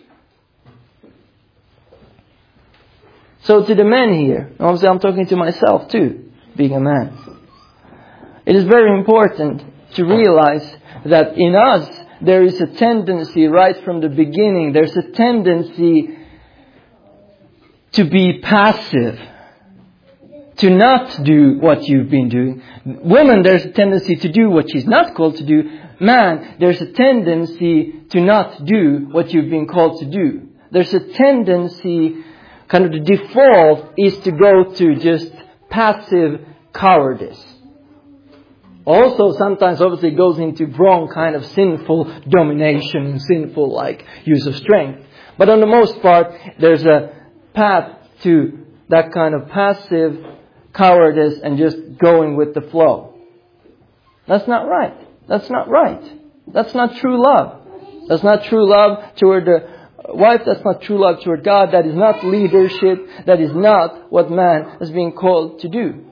So to the men here, obviously I'm talking to myself too, being a man. It is very important to realize that in us there is a tendency right from the beginning, there's a tendency to be passive, to not do what you've been doing. Woman, there's a tendency to do what she's not called to do. Man, there's a tendency to not do what you've been called to do. There's a tendency, kind of the default is to go to just passive cowardice. Also, sometimes obviously it goes into wrong kind of sinful domination and sinful like use of strength. But on the most part, there's a path to that kind of passive cowardice and just going with the flow. That's not right. That's not right. That's not true love. That's not true love toward the wife. That's not true love toward God. That is not leadership. That is not what man is being called to do.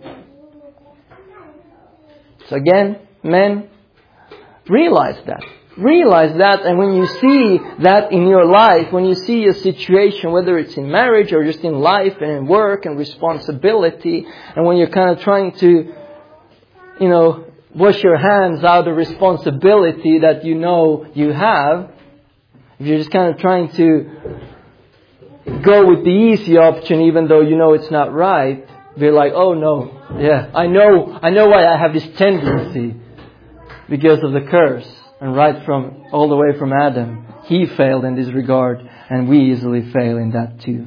So again, men, realize that. Realize that, and when you see that in your life, when you see a situation, whether it's in marriage or just in life and in work and responsibility, and when you're kind of trying to, you know, wash your hands out of responsibility that you know you have, if you're just kind of trying to go with the easy option even though you know it's not right, you're like, oh no, yeah, I know, I know why I have this tendency, because of the curse. And right from, all the way from Adam, he failed in this regard, and we easily fail in that too.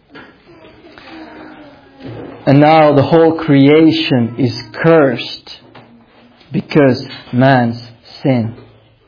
And now the whole creation is cursed because man's sin.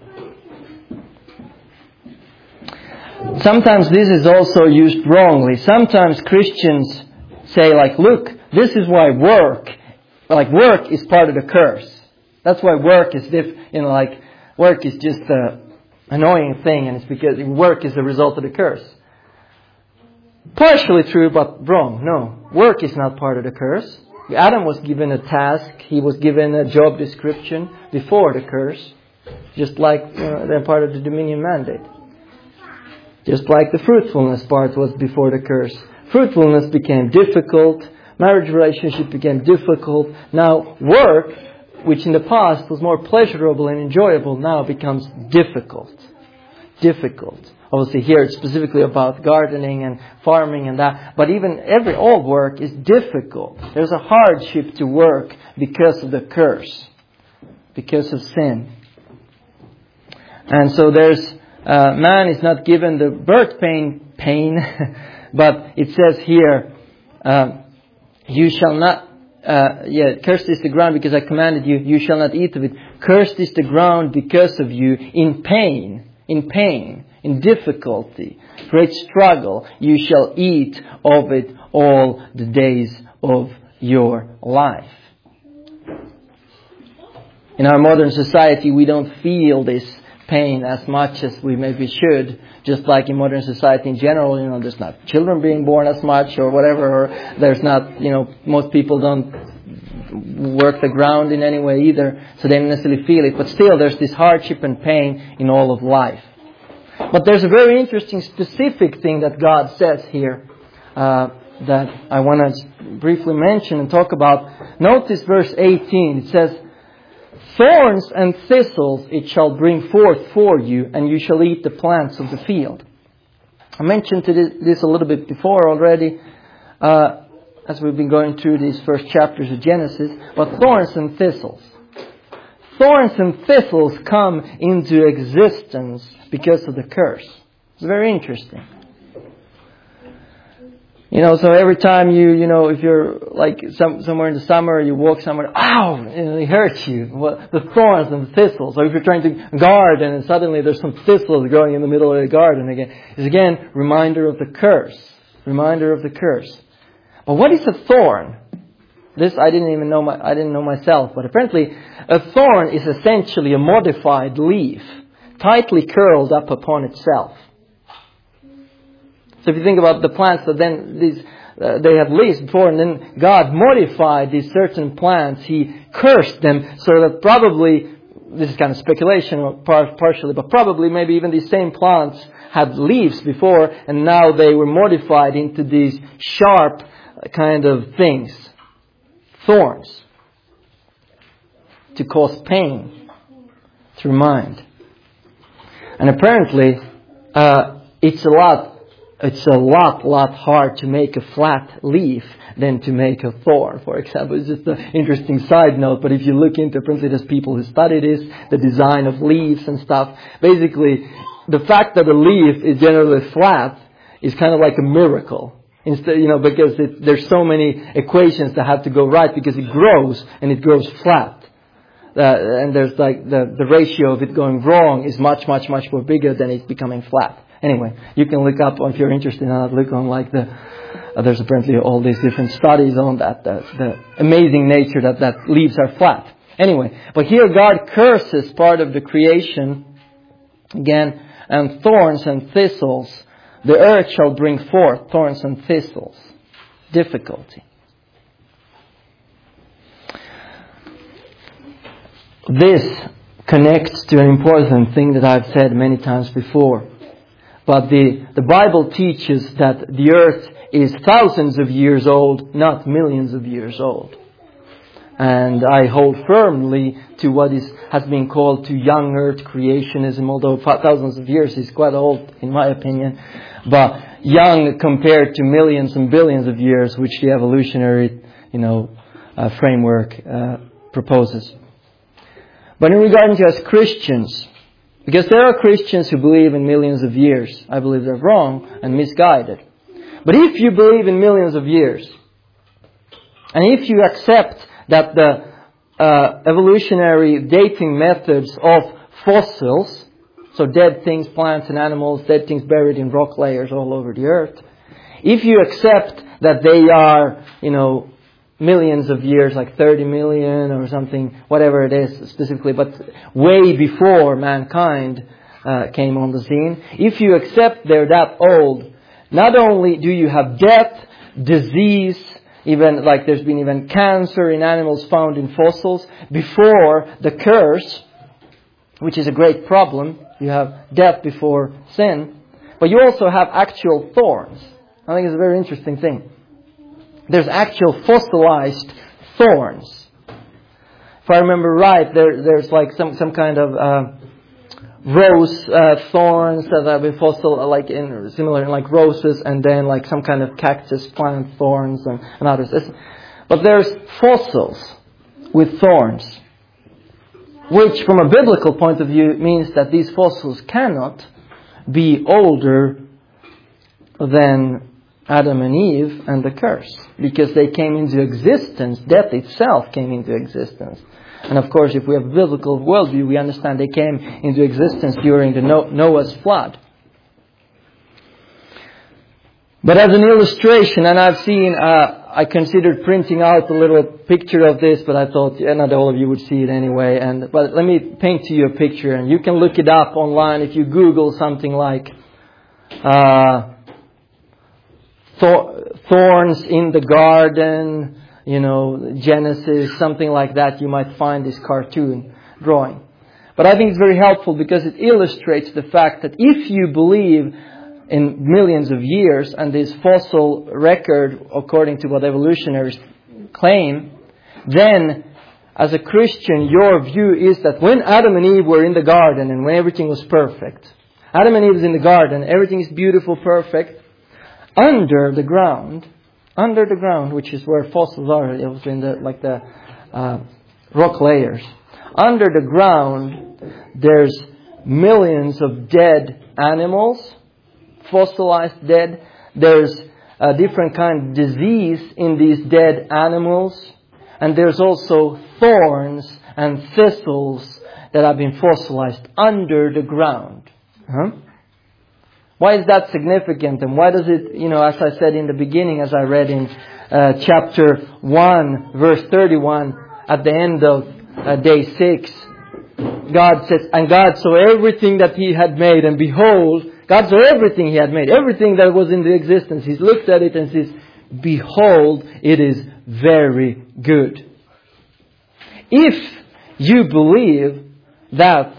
Sometimes this is also used wrongly. Sometimes Christians say like, look, this is why work, like work is part of the curse. That's why work is, diff, you know, like, work is just an annoying thing, and it's because work is the result of the curse. Partially true, but wrong. No, work is not part of the curse. Adam was given a task. He was given a job description before the curse. Just like you know, they're part of the dominion mandate. Just like the fruitfulness part was before the curse. Fruitfulness became difficult. Marriage relationship became difficult. Now work, which in the past was more pleasurable and enjoyable, now becomes difficult. Difficult. Obviously here it's specifically about gardening and farming and that. But even every, all work is difficult. There's a hardship to work because of the curse. Because of sin. And so there's, uh, man is not given the birth pain, pain, but it says here, uh, you shall not, uh, yeah, cursed is the ground because I commanded you, you shall not eat of it. Cursed is the ground because of you, in pain, in pain, in difficulty, great struggle, you shall eat of it all the days of your life. In our modern society, we don't feel this pain as much as we maybe should. Just like in modern society in general, you know, there's not children being born as much or whatever, or there's not, you know, most people don't work the ground in any way either, so they don't necessarily feel it. But still, there's this hardship and pain in all of life. But there's a very interesting specific thing that God says here uh, that I want to briefly mention and talk about. Notice verse eighteen. It says, thorns and thistles it shall bring forth for you, and you shall eat the plants of the field. I mentioned this a little bit before already, uh, as we've been going through these first chapters of Genesis. But thorns and thistles. Thorns and thistles come into existence because of the curse. It's very interesting. You know, so every time you, you know, if you're like some, somewhere in the summer, you walk somewhere, ow, and it hurts you. Well, the thorns and the thistles. Or if you're trying to garden and suddenly there's some thistles growing in the middle of the garden again. It's again, reminder of the curse. Reminder of the curse. But what is a thorn? This I didn't even know, my, I didn't know myself. But apparently a thorn is essentially a modified leaf, tightly curled up upon itself. So if you think about the plants that then these, uh, they have leaves before, and then God modified these certain plants. He cursed them so that probably, this is kind of speculation partially, but probably maybe even these same plants had leaves before, and now they were modified into these sharp kind of things. Thorns. To cause pain through mind. And apparently, uh, it's a lot It's a lot, lot hard to make a flat leaf than to make a thorn, for example. It's just an interesting side note, but if you look into, apparently there's people who study this, the design of leaves and stuff. Basically, the fact that a leaf is generally flat is kind of like a miracle. Instead, you know, because it, there's so many equations that have to go right because it grows and it grows flat. Uh, and there's like the, the ratio of it going wrong is much, much, much more bigger than it becoming flat. Anyway, you can look up, if you're interested in that, look on like the, uh, there's apparently all these different studies on that, the, the amazing nature that, that leaves are flat. Anyway, but here God curses part of the creation, again, and thorns and thistles. The earth shall bring forth thorns and thistles. Difficulty. This connects to an important thing that I've said many times before. But the, the Bible teaches that the earth is thousands of years old, not millions of years old. And I hold firmly to what is has been called to young earth creationism, although thousands of years is quite old in my opinion. But young compared to millions and billions of years, which the evolutionary, you know, uh, framework uh, proposes. But in regard to us Christians, because there are Christians who believe in millions of years. I believe they're wrong and misguided. But if you believe in millions of years, and if you accept that the uh, evolutionary dating methods of fossils, so dead things, plants and animals, dead things buried in rock layers all over the earth, if you accept that they are, you know, millions of years, like thirty million or something, whatever it is specifically, but way before mankind uh, came on the scene. If you accept they're that old, not only do you have death, disease, even like there's been even cancer in animals found in fossils before the curse, which is a great problem. You have death before sin, but you also have actual thorns. I think it's a very interesting thing. There's actual fossilized thorns. If I remember right, there, there's like some, some kind of uh, rose uh, thorns that have been fossil, like in similar in like roses, and then like some kind of cactus plant thorns and, and others. It's, but there's fossils with thorns, which from a biblical point of view means that these fossils cannot be older than Adam and Eve and the curse, because they came into existence, death itself came into existence. And of course, if we have a biblical worldview, we understand they came into existence during the Noah's flood. But as an illustration, and I've seen, uh, I considered printing out a little picture of this, but I thought yeah, not all of you would see it anyway. And but let me paint to you a picture, and you can look it up online if you Google something like uh, thorns in the garden, you know, Genesis, something like that. You might find this cartoon drawing. But I think it's very helpful because it illustrates the fact that if you believe in millions of years and this fossil record, according to what evolutionists claim, then as a Christian, your view is that when Adam and Eve were in the garden and when everything was perfect, Adam and Eve is in the garden, everything is beautiful, perfect, under the ground, under the ground, which is where fossils are, it was in the, like the uh, rock layers. Under the ground, there's millions of dead animals, fossilized dead. There's a different kind of disease in these dead animals. And there's also thorns and thistles that have been fossilized under the ground. Huh? Why is that significant? And why does it, you know, as I said in the beginning, as I read in uh, chapter one, verse thirty-one, at the end of uh, day six, God says, and God saw everything that He had made, and behold, God saw everything He had made, everything that was in the existence. He looked at it and says, behold, it is very good. If you believe that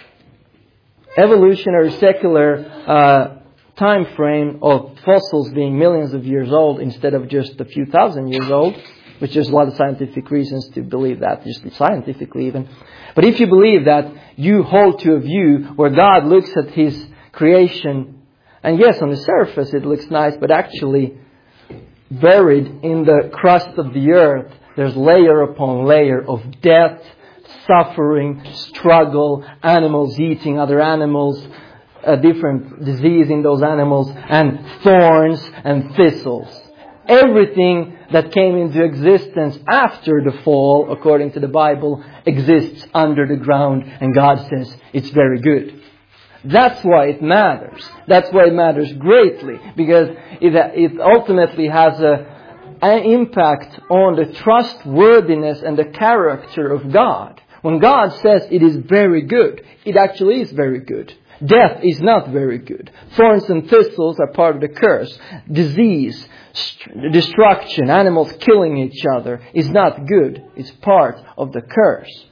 evolutionary secular uh, time frame of fossils being millions of years old instead of just a few thousand years old, which there's a lot of scientific reasons to believe that, just scientifically even. But if you believe that, you hold to a view where God looks at His creation, and yes, on the surface it looks nice, but actually buried in the crust of the earth, there's layer upon layer of death, suffering, struggle, animals eating other animals, a different disease in those animals, and thorns and thistles. Everything that came into existence after the fall, according to the Bible, exists under the ground, and God says it's very good. That's why it matters. That's why it matters greatly, because it, it ultimately has a, an impact on the trustworthiness and the character of God. When God says it is very good, it actually is very good. Death is not very good. Thorns and thistles are part of the curse. Disease, st- destruction, animals killing each other is not good. It's part of the curse.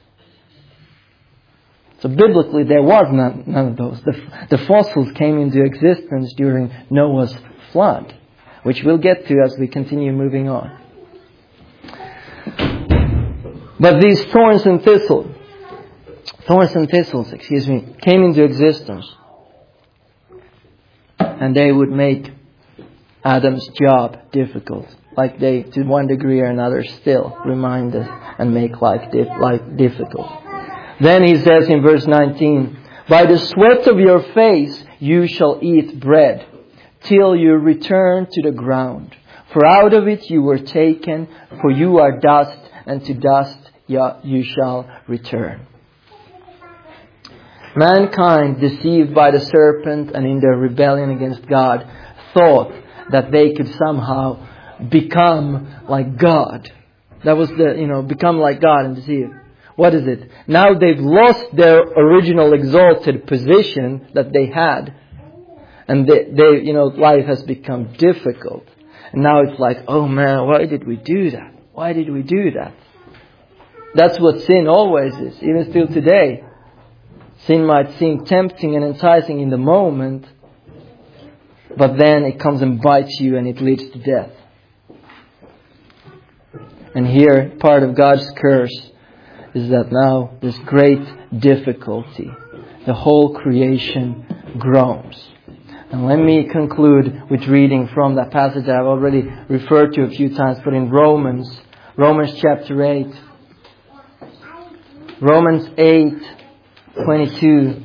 So biblically there was none, none of those. The, the fossils came into existence during Noah's flood, which we'll get to as we continue moving on. But these thorns and thistles, thorns and thistles, excuse me, came into existence. And they would make Adam's job difficult. Like they, to one degree or another, still remind us and make life, dif- life difficult. Then he says in verse nineteen, by the sweat of your face you shall eat bread, till you return to the ground. For out of it you were taken, for you are dust, and to dust you shall return. Mankind, deceived by the serpent and in their rebellion against God, thought that they could somehow become like God. That was the, you know, become like God and deceive. What is it? Now they've lost their original exalted position that they had. And they, they, you know, life has become difficult. And now it's like, oh man, why did we do that? Why did we do that? That's what sin always is, even still today. Sin might seem tempting and enticing in the moment, but then it comes and bites you and it leads to death. And here, part of God's curse is that now there's great difficulty. The whole creation groans. And let me conclude with reading from that passage I've already referred to a few times, but in Romans, Romans chapter eight. Romans eight, twenty-two.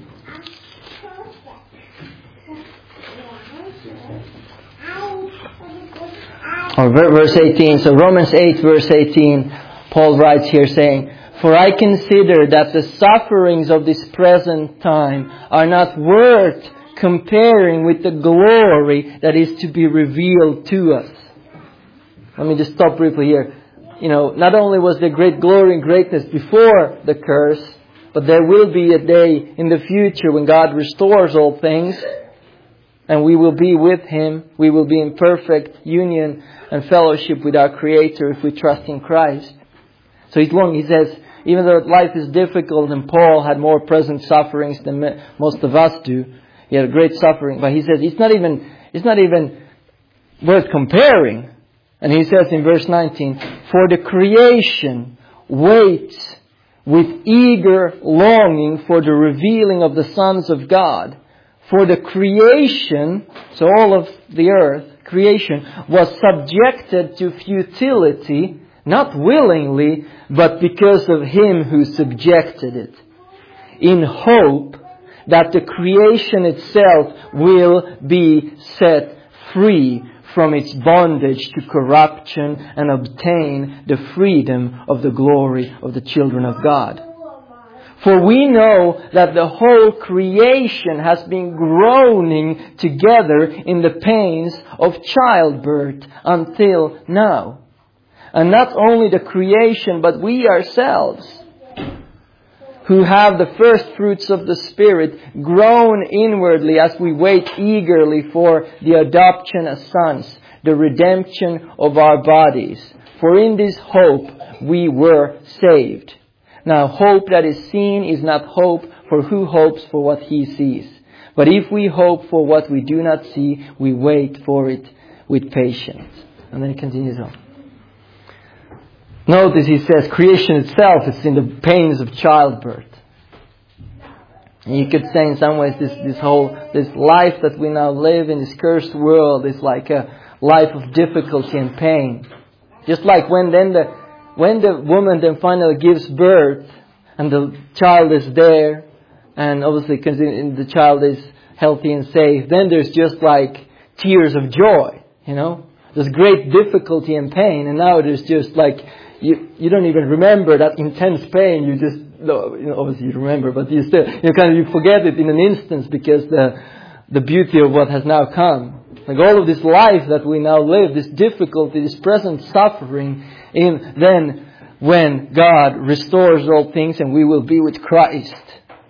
Or verse eighteen. So Romans eight, verse eighteen, Paul writes here saying, "For I consider that the sufferings of this present time are not worth comparing with the glory that is to be revealed to us." Let me just stop briefly here. You know, not only was there great glory and greatness before the curse, but there will be a day in the future when God restores all things, and we will be with Him. We will be in perfect union and fellowship with our Creator if we trust in Christ. So he's long, he says, even though life is difficult and Paul had more present sufferings than most of us do, he had a great suffering, but he says it's not even, it's not even worth comparing. And he says in verse nineteen, "For the creation waits with eager longing for the revealing of the sons of God. For the creation," so all of the earth, creation, "was subjected to futility, not willingly, but because of Him who subjected it, in hope that the creation itself will be set free from its bondage to corruption and obtain the freedom of the glory of the children of God. For we know that the whole creation has been groaning together in the pains of childbirth until now. And not only the creation, but we ourselves, who have the first fruits of the Spirit, groan inwardly as we wait eagerly for the adoption as sons, the redemption of our bodies. For in this hope we were saved. Now hope that is seen is not hope, for who hopes for what he sees? But if we hope for what we do not see, we wait for it with patience. And then he continues on. Notice he says creation itself is in the pains of childbirth. And you could say in some ways this, this whole, this life that we now live in, this cursed world, is like a life of difficulty and pain. Just like when then the, when the woman then finally gives birth and the child is there, and obviously because the child is healthy and safe, then there's just like tears of joy, you know. There's great difficulty and pain, and now there's just like, You you don't even remember that intense pain. You just, no, you know, obviously you remember, but you still, you kind of, you forget it in an instant because the the beauty of what has now come. Like all of this life that we now live, this difficulty, this present suffering, in then when God restores all things and we will be with Christ.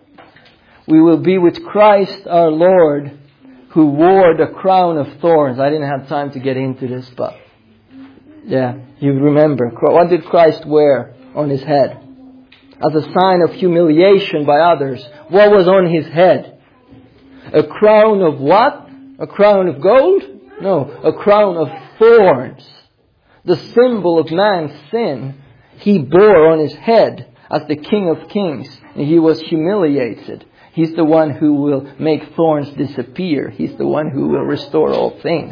We will be with Christ our Lord, who wore the crown of thorns. I didn't have time to get into this, but yeah, you remember. What did Christ wear on His head? As a sign of humiliation by others. What was on His head? A crown of what? A crown of gold? No, a crown of thorns. The symbol of man's sin He bore on His head as the King of Kings. And He was humiliated. He's the one who will make thorns disappear. He's the one who will restore all things.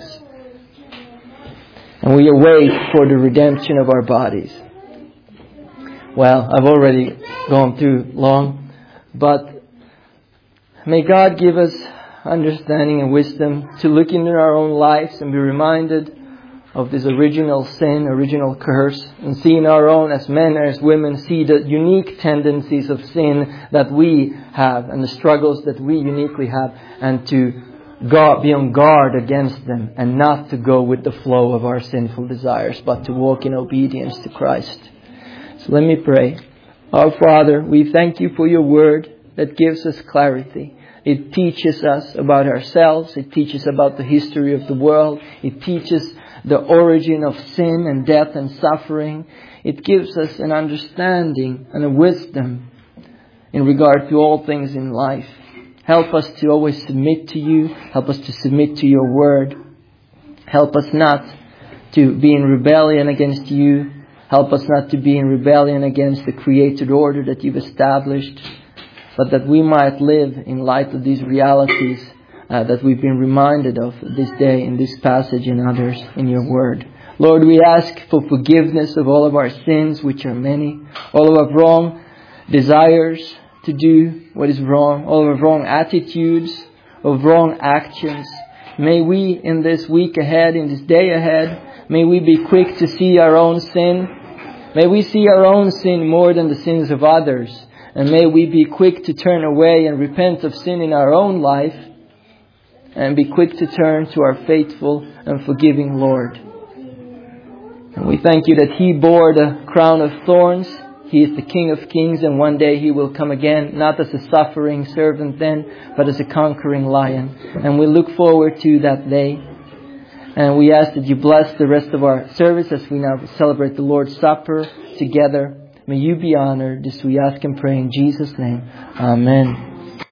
And we await for the redemption of our bodies. Well, I've already gone too long, but may God give us understanding and wisdom to look into our own lives and be reminded of this original sin, original curse, and see in our own, as men and as women, see the unique tendencies of sin that we have and the struggles that we uniquely have, and to God, be on guard against them, and not to go with the flow of our sinful desires, but to walk in obedience to Christ. So let me pray. Our Father, we thank You for Your word that gives us clarity. It teaches us about ourselves. It teaches about the history of the world. It teaches the origin of sin and death and suffering. It gives us an understanding and a wisdom in regard to all things in life. Help us to always submit to you. Help us to submit to your word. Help us not to be in rebellion against you. Help us not to be in rebellion against the created order that you've established, but that we might live in light of these realities uh, that we've been reminded of this day in this passage and others in your word. Lord, we ask for forgiveness of all of our sins, which are many, all of our wrong desires to do what is wrong, all of our wrong attitudes, of wrong actions. May we in this week ahead, in this day ahead, may we be quick to see our own sin. May we see our own sin more than the sins of others. And may we be quick to turn away and repent of sin in our own life. And be quick to turn to our faithful and forgiving Lord. And we thank you that He bore the crown of thorns. He is the King of Kings, and one day He will come again, not as a suffering servant then, but as a conquering lion. And we look forward to that day. And we ask that you bless the rest of our service as we now celebrate the Lord's Supper together. May you be honored. This we ask and pray in Jesus' name. Amen.